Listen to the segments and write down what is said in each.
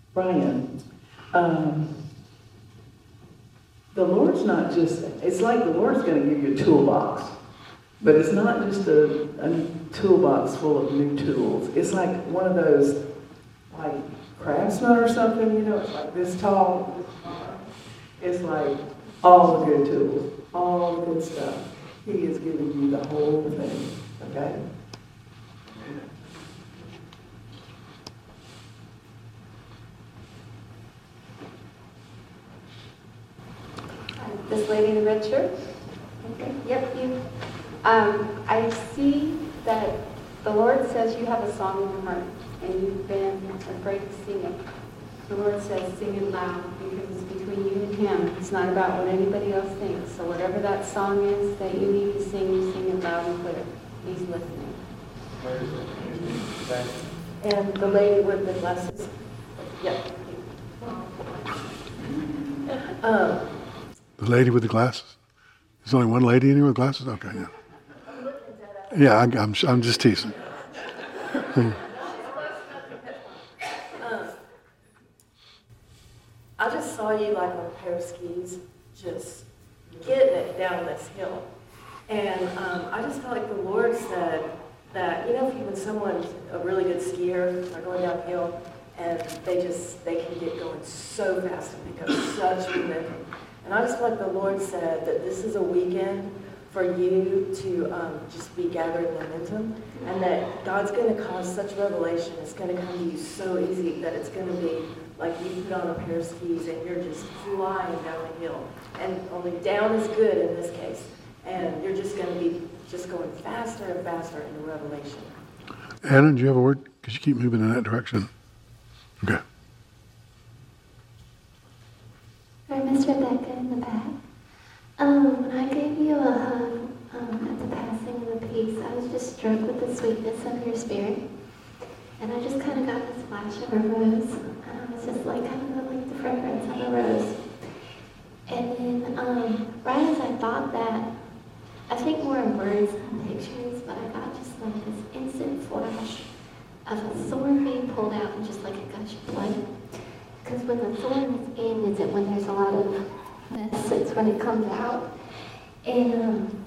Brian, the Lord's not just, it's like the Lord's going to give you a toolbox, but it's not just a toolbox full of new tools. It's like one of those, like Craftsman or something, it's like this tall, this far. It's like all the good tools, all the good stuff. He is giving you the whole thing, okay? This lady in the red shirt? Okay. Yep, you. I see that the Lord says you have a song in your heart, and you've been afraid to sing it. The Lord says, sing it loud, because it's between you and Him. It's not about what anybody else thinks. So whatever that song is that you need to sing, you sing it loud and clear. He's listening. Where is it? And the lady with the glasses. Yep. The lady with the glasses? There's only one lady in here with glasses? Okay, yeah. Yeah, I'm just teasing. I just saw you like on a pair of skis, just getting it down this hill. And I just felt like the Lord said that, when someone's a really good skier, they're going downhill, and they can get going so fast and pick up such momentum. And I just feel like the Lord said that this is a weekend for you to just be gathering momentum, and that God's going to cause such revelation. It's going to come to you so easy that it's going to be like you put on a pair of skis and you're just flying down the hill. And only down is good in this case. And you're just going to be just going faster and faster into revelation. Anna, do you have a word? Because you keep moving in that direction. Okay. Hi, Miss Rebecca in the back. When I gave you a hug at the passing of the peace, I was just struck with the sweetness of your spirit. And I just kind of got this flash of a rose. And I was just like, kind of like the fragrance of a rose. And then right as I thought that, I think more in words than pictures, but I got just like this instant flash of a thorn being pulled out and just like a gush of blood. Because when the thorn is in, is it when there's a lot of mess, it's when it comes out. And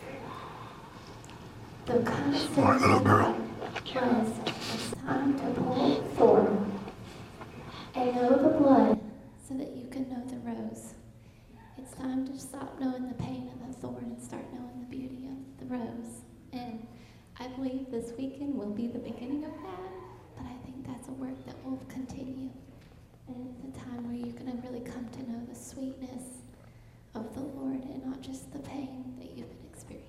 the concept Smart little girl. was, it's time to pull the thorn and know the blood so that you can know the rose. It's time to stop knowing the pain of the thorn and start knowing the beauty of the rose. And I believe this weekend will be the beginning of that, but I think that's a work that will continue. And it's a time where you're going to really come to know the sweetness of the Lord and not just the pain that you've been experiencing.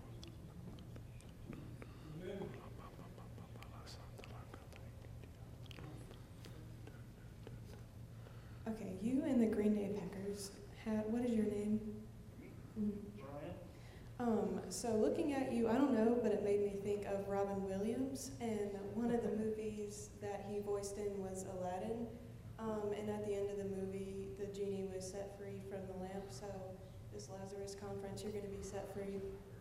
Okay, you and the Green Day Packers, what is your name? Brian? So looking at you, I don't know, but it made me think of Robin Williams, and one of the movies that he voiced in was Aladdin. And at the end of the movie, the genie was set free from the lamp. So this Lazarus conference, you're going to be set free.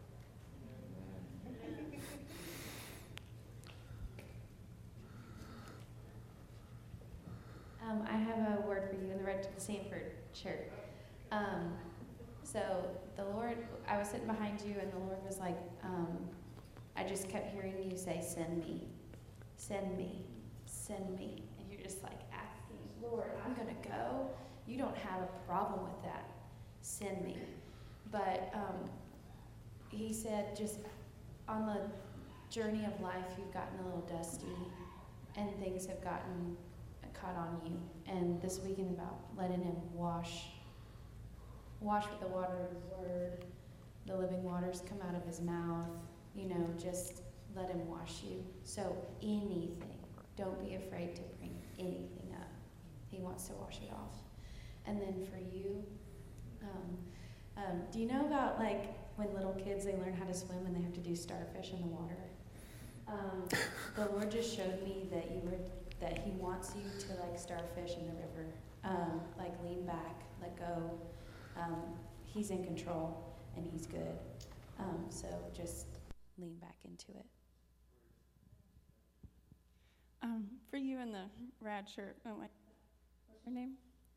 I have a word for you in the Red Sanford shirt. So the Lord, I was sitting behind you, and the Lord was like, I just kept hearing you say, send me, send me, send me. And you're just like asking, Lord, I'm going to go. You don't have a problem with that. Send me. But he said, just on the journey of life, you've gotten a little dusty, and things have gotten caught on you. And this weekend about letting him wash with the water of his word, the living waters come out of his mouth, just let him wash you. So anything, don't be afraid to bring anything up. He wants to wash it off. And then for you, do you know about like when little kids, they learn how to swim and they have to do starfish in the water? The Lord just showed me that he wants you to like starfish in the river, like lean back, let go. He's in control and he's good. So just lean back into it. For you in the rad shirt, your name?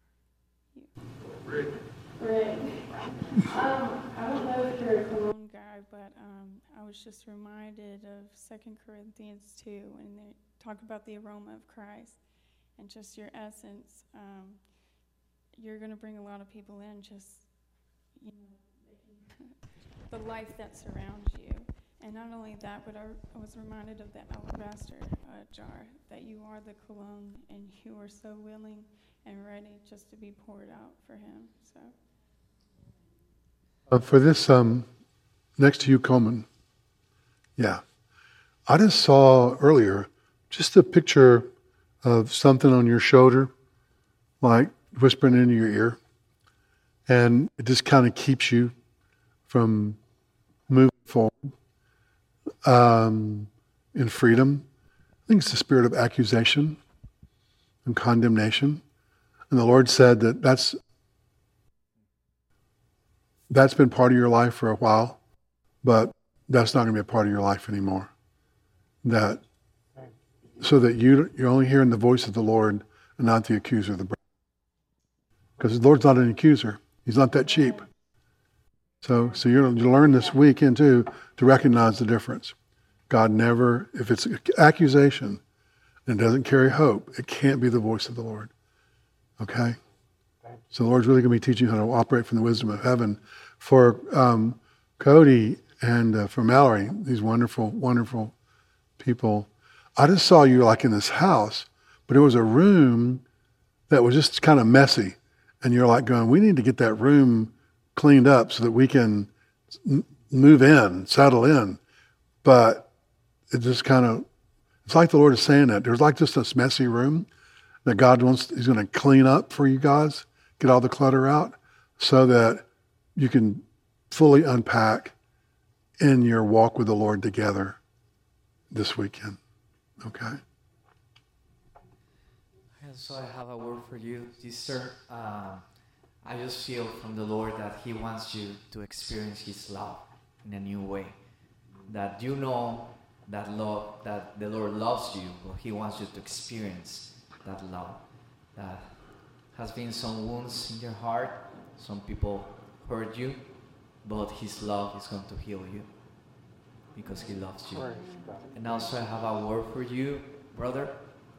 Rick. Rick. I don't know if you're a cologne guy, but I was just reminded of 2 Corinthians 2 when they talk about the aroma of Christ and just your essence. You're going to bring a lot of people in, just, you know, the life that surrounds you. And not only that, but I was reminded of that alabaster jar, that you are the cologne and you are so willing and ready just to be poured out for him. So. For this, next to you, Coleman. Yeah. I just saw earlier just a picture of something on your shoulder, like whispering into your ear. And it just kind of keeps you from moving forward in freedom. I think it's the spirit of accusation and condemnation. And the Lord said that that's been part of your life for a while, but that's not going to be a part of your life anymore. That so that you're only hearing the voice of the Lord and not the accuser of the brethren. Because the Lord's not an accuser. He's not that cheap. So you're going to learn this weekend too to recognize the difference. God never, if it's accusation and it doesn't carry hope, it can't be the voice of the Lord. Okay? So the Lord's really going to be teaching you how to operate from the wisdom of heaven. For Cody and for Mallory, these wonderful, wonderful people, I just saw you like in this house, but it was a room that was just kind of messy. And you're like going, we need to get that room cleaned up so that we can move in, settle in. But it just kind of, it's like the Lord is saying that. There's like just this messy room that God he's going to clean up for you guys, get all the clutter out so that you can fully unpack in your walk with the Lord together this weekend. Okay? And so I have a word for you, sister. I just feel from the Lord that He wants you to experience His love in a new way. That you know that love, that the Lord loves you, but He wants you to experience that love. That has been some wounds in your heart. Some people hurt you, but His love is going to heal you because He loves you. And also I have a word for you, brother.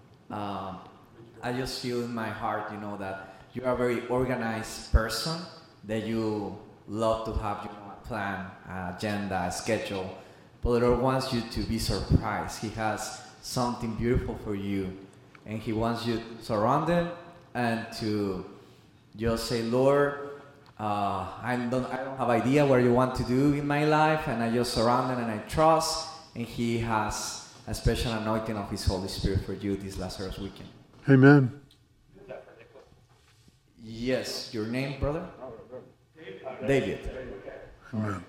I just feel in my heart, that you are a very organized person, that you love to have your plan, agenda, schedule. But the Lord wants you to be surprised. He has something beautiful for you. And He wants you to surround Him and to just say, Lord, I don't have idea what you want to do in my life, and I just surround Him and I trust. And He has a special anointing of His Holy Spirit for you this Lazarus weekend. Amen. Yes, your name, brother? David. Amen.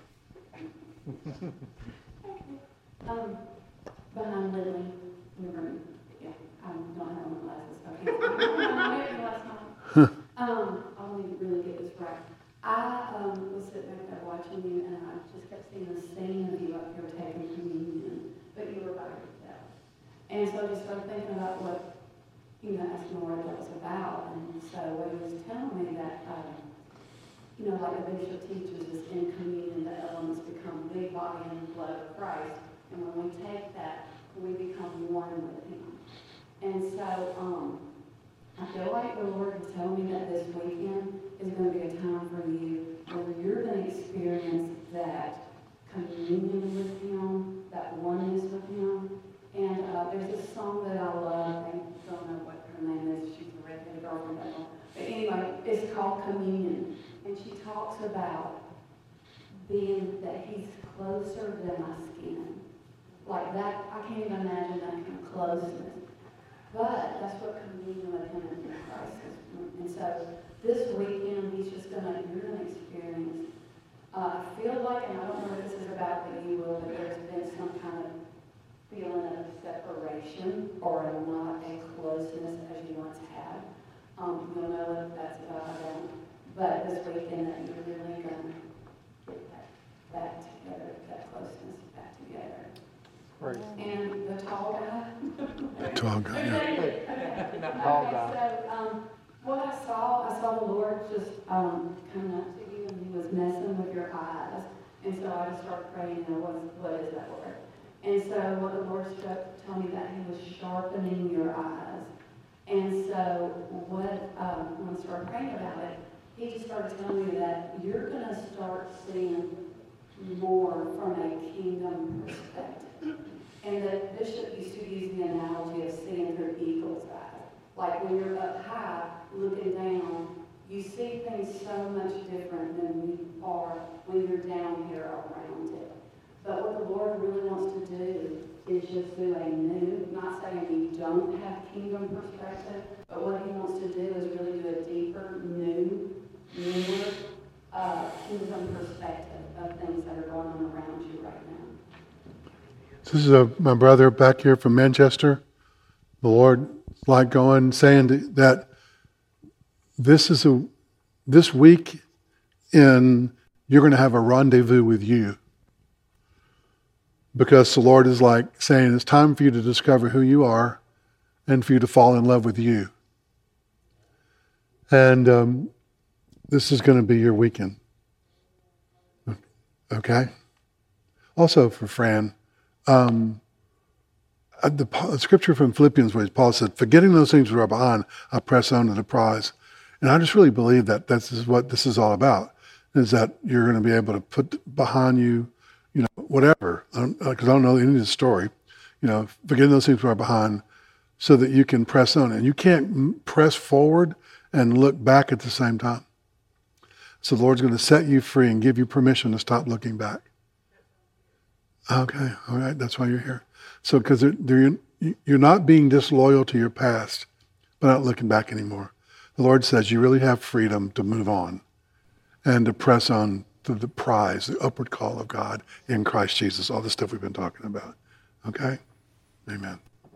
But I'm Lily. Yeah, I don't have my glasses. Okay. I'll need to really get this right. I was sitting back there watching you, and I just kept seeing the scene of you up here taking communion, but you were by yourself. And so I just started thinking about what, asking the Lord what that was about. And so what He was telling me that, like the bishop teaches us in communion, the elements become the body and blood of Christ. And when we take that, we become one with Him. And so I feel like the Lord is telling me that this weekend is going to be a time for you where you're going to experience that communion with Him, that oneness with Him. And there's a song that I love. I don't know what her name is. She's a redheaded girl from that one. But anyway, it's called Communion. And she talks about being that He's closer than my skin. Like that, I can't even imagine that kind of closeness. But that's what communion with Him in Christ is. And so this weekend, you're going to experience, I feel like, and I don't know what this is about, but you will, but there's been some kind of feeling of separation or not a closeness as you once had. You'll know what that's about, I don't. But this weekend that you're really going to get that back together, that closeness back together. Right. And the tall guy. The tall guy, yeah. Okay. Tall guy. So, what Lord just coming up to you and he was messing with your eyes. And so I just started praying, what is that, Lord? And so what the Lord told me that he was sharpening your eyes. And so when I started praying about it, he just started telling me that you're going to start seeing more from a kingdom perspective. And that Bishop used to use the analogy of seeing through eagle's eyes. Like when you're up high, looking down, you see things so much different than we are when you're down here around it. But what the Lord really wants to do is just do a new, not saying we don't have kingdom perspective, but what he wants to do is really do a deeper, newer kingdom perspective of things that are going on around you right now. This is my brother back here from Manchester. The Lord saying that this week you're going to have a rendezvous with you. Because the Lord is saying it's time for you to discover who you are and for you to fall in love with you. And this is going to be your weekend. Okay? Also for Fran, the scripture from Philippians where Paul said, forgetting those things which are behind, I press on to the prize. And I just really believe that this is what this is all about, is that you're going to be able to put behind you, whatever, because I don't know any of the story, forgetting those things which are behind so that you can press on. And you can't press forward and look back at the same time. So the Lord's going to set you free and give you permission to stop looking back. Okay, all right, that's why you're here. So because you're not being disloyal to your past, but not looking back anymore. The Lord says you really have freedom to move on and to press on to the prize, the upward call of God in Christ Jesus, all the stuff we've been talking about. Okay? Amen.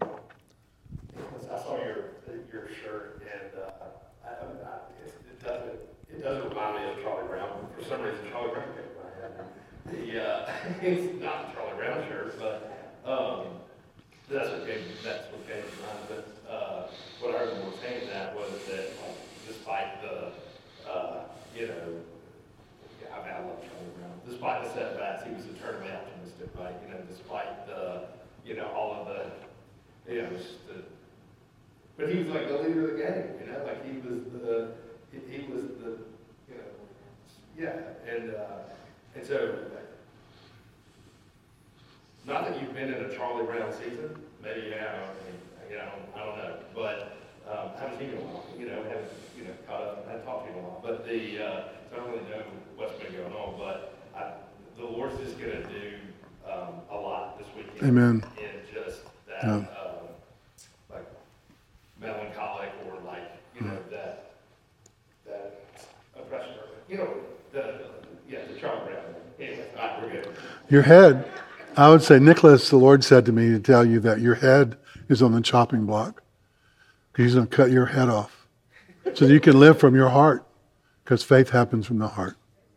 I saw your shirt, and it doesn't remind me of Charlie Brown. For some reason, Charlie Brown came to my head. It's not the Charlie Brown shirt, but that's what came to mind. But what I heard them saying that was that, despite the, I love Charlie Brown. Despite the setbacks, he was eternally optimistic, right? Despite the, all of the, but he was like the leader of the game, he was the, and so, not that you've been in a Charlie Brown season, maybe you have, I don't know, but haven't seen you in a while, haven't, caught up, I haven't talked to you in a while, but so I don't really know what's been going on, but the Lord's just going to do a lot this weekend. Amen. In just that, melancholic or that oppression, the Charlie Brown. Anyway, all right, we're good. Your head, I would say, Nicholas, the Lord said to me to tell you that your head is on the chopping block. He's going to cut your head off so that you can live from your heart, because faith happens from the heart.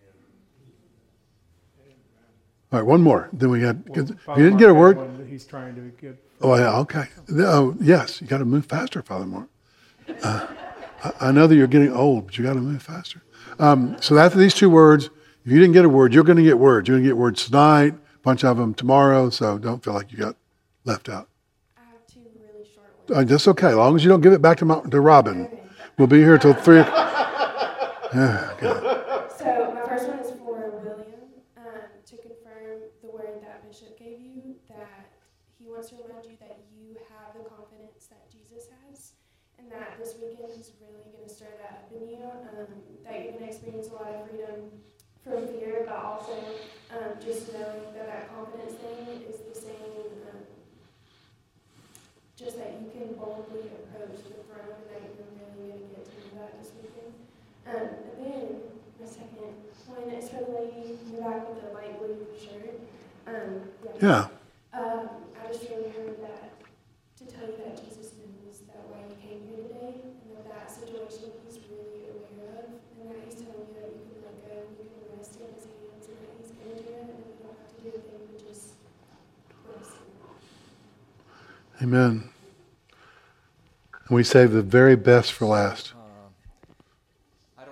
All right, one more. Then we had. If you didn't get a word. He's trying to get. Oh yeah, okay. Oh yes, you got to move faster, Father Moore. I know that you're getting old, but you got to move faster. So after these two words, if you didn't get a word, you're going to get words. You're going to get words tonight, a bunch of them tomorrow. So don't feel like you got left out. I have two really short ones. That's okay, as long as you don't give it back to Robin. Okay. We'll be here till 3 o'clock. Yeah, okay. So my first one is for William, to confirm the word that Bishop gave you, that he wants to remind you that you have the confidence that Jesus has, and that this weekend he's really going to stir that up in you, that you're going to experience a lot of freedom from fear, but also just knowing that confidence thing is the same, just that you can boldly approach the throne, and that you're really going to get to do that this weekend. And then my second one is for the lady in the back with the light blue shirt. Yeah. I just really heard that to tell you that Jesus knows that why you came here today, and that situation he's really aware of, and that he's telling you that you can let go, you can rest in his hands, and that he's going to do it, and you don't have to do a thing but just rest in him. Amen. And we save the very best for last. I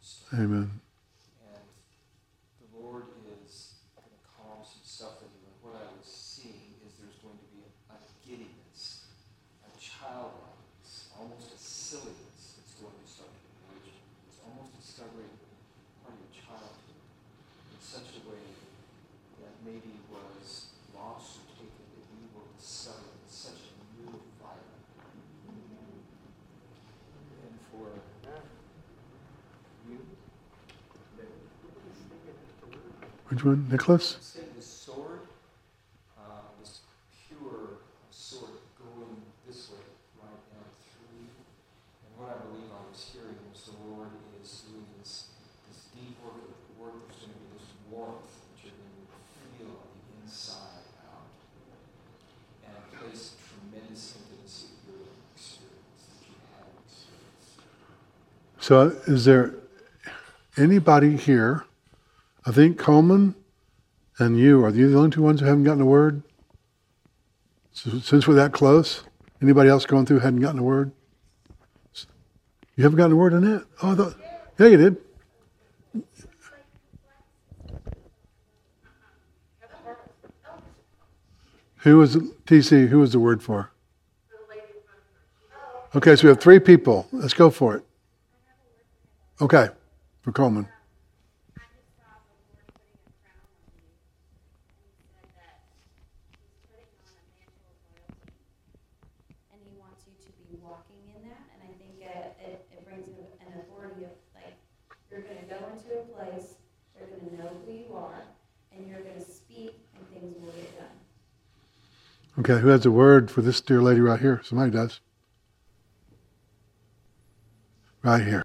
stuff. Amen. And the Lord is going to calm some stuff in you. And what I was seeing is there's going to be a giddiness, a childlikeness, almost a silliness that's going to start to emerge. It's almost discovering part of your childhood in such a way that maybe was lost or taken, that you will discover in such a new fire. And for you, Which one? Nicholas? I'm saying this sword, this pure sword going this way, right down through you. And what I believe I was hearing was the Lord is doing this deep work. There's going to be this warmth that you're going to feel on the inside out. And a place of tremendous intimacy that you're going to experience, that you have experienced. So is there anybody here, I think Coleman and you, are you the only two ones who haven't gotten a word? So, since we're that close, anybody else going through hadn't gotten a word? You haven't gotten a word on that? Oh, I thought, yeah, you did. Who was, TC, who was the word for? Okay, so we have 3 people. Let's go for it. Okay, for Coleman. And he wants you to be walking in that, and I think it brings an authority of, like, you're going to go into a place, they're going to know who you are, and you're going to speak, and things will get done. Okay, who has a word for this dear lady right here? Somebody does. Right here.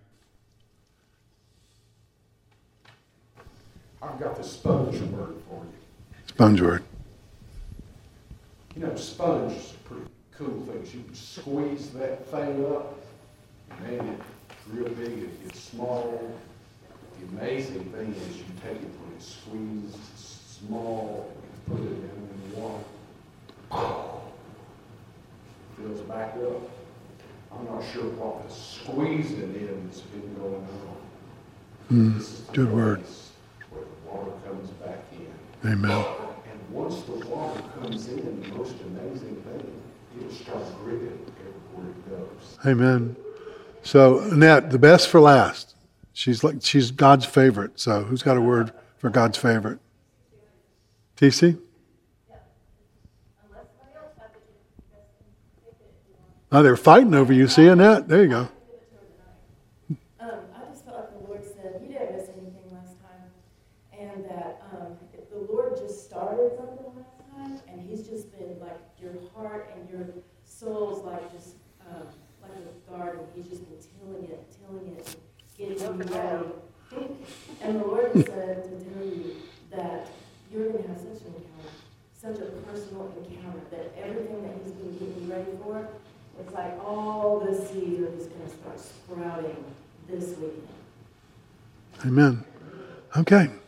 I've got the sponge word for you. Sponge word. You know, sponge is a pretty cool thing. You can squeeze that thing up, man, it's real big, it gets small. The amazing thing is you take it when it's squeezed, it's small, you put it in the water. Fills back up. I'm not sure what the squeezing is been going on. This is the Good word. place where the water comes back in. Amen. And once the water comes in, the most amazing thing, it'll start dripping everywhere it goes. Amen. So, Annette, the best for last. She's God's favorite. So, who's got a word for God's favorite? TC? Oh, they're fighting over you. See, Annette? There you go. I just felt like the Lord said, you didn't miss anything last time. And that if the Lord just started something last time, and he's just been like your heart and your soul's like just like a garden. He's just been tilling it, getting you ready. And the Lord said to tell you that you're going to have such an encounter, such a personal encounter, that everything that he's been getting you ready for, it's like all the seeds are just going to start sprouting this weekend. Amen. Okay.